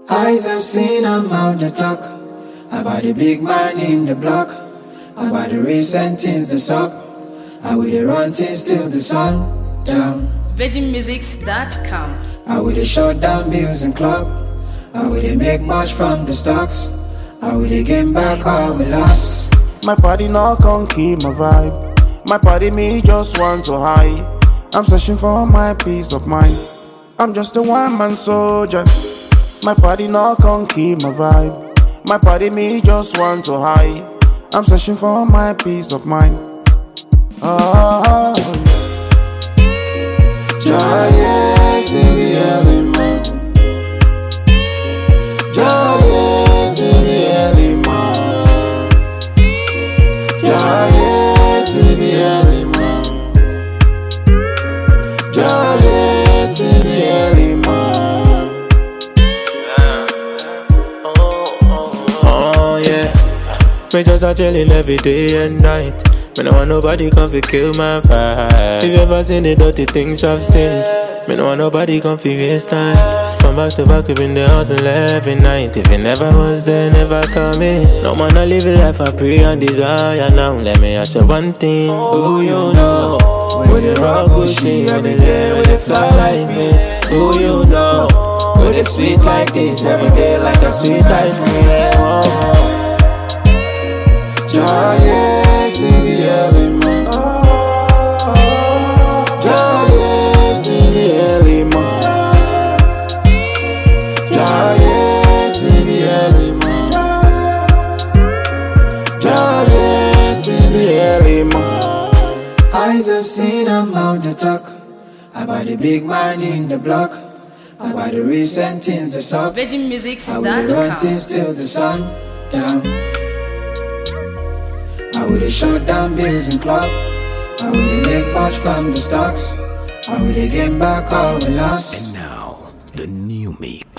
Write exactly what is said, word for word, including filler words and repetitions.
Eyes have seen a mouth that talk about the big man in the block, about the recent things that's up, how we dey run things till the sun down. Virgin Musics dot com. How we dey shut down bills and club, how we dey make much from the stocks, how we dey gain back all we lost. My body not gon' keep my vibe. My body me just want to hide. I'm searching for my peace of mind. I'm just a one man soldier. My body not gon' keep my vibe. My body me just want to hide. I'm searching for my peace of mind. Oh, giants in the early morning. Giants in the early morning. Giants in the early morning. Giants in the early morning. Oh yeah, me just a chillin' every day and night. Me no want nobody come fi kill my vibe. If you ever seen the dirty things I've seen, me no want nobody come fi waste time. From back to back, we been there hustle every night. If you never was there, never come in. No man, I live a life I pray and desire now. Let me ask you one thing, who you know? With the rock Gucci, when they there, when they fly like me. Who you know? With it sweet like this, every day like a sweet ice cream. Oh. Giants in the early morning. Giants in the early morning. Giants in the early morning. Giants in the early morning. Eyes have seen a mouth that talk about the big man in the block, about the recent things that's up, Virgin Musics how we dot dey run com. things till the sun down. How we dey shut down bills and club, how we dey make much from the stocks, how we dey gain back all we lost. And now, the new mix.